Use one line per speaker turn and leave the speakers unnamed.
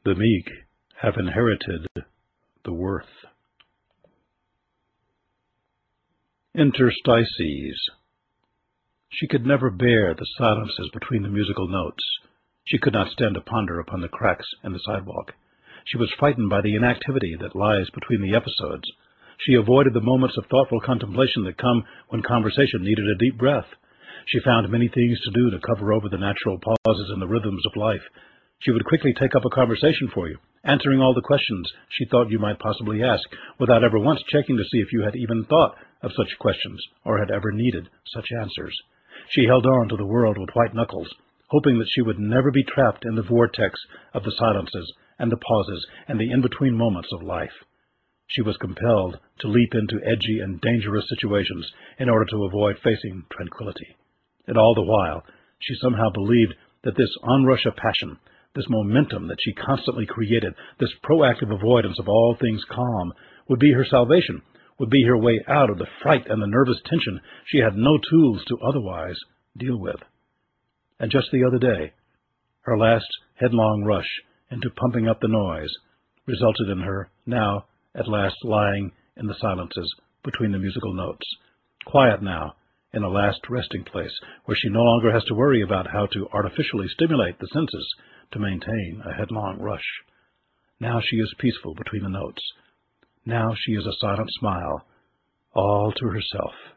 The meek have inherited the worth. Interstices. She could never bear the silences between the musical notes. She could not stand to ponder upon the cracks in the sidewalk. She was frightened by the inactivity that lies between the episodes. She avoided the moments of thoughtful contemplation that come when conversation needed a deep breath. She found many things to do to cover over the natural pauses in the rhythms of life. She would quickly take up a conversation for you, answering all the questions she thought you might possibly ask, without ever once checking to see if you had even thought of such questions or had ever needed such answers. She held on to the world with white knuckles, hoping that she would never be trapped in the vortex of the silences and the pauses and the in-between moments of life. She was compelled to leap into edgy and dangerous situations in order to avoid facing tranquility. And all the while, she somehow believed that this onrush of passion, this momentum that she constantly created, this proactive avoidance of all things calm, would be her salvation, would be her way out of the fright and the nervous tension she had no tools to otherwise deal with. And just the other day, her last headlong rush into pumping up the noise resulted in her now at last lying in the silences between the musical notes, quiet now in a last resting place where she no longer has to worry about how to artificially stimulate the senses to maintain a headlong rush. Now she is peaceful between the notes. Now she is a silent smile, all to herself.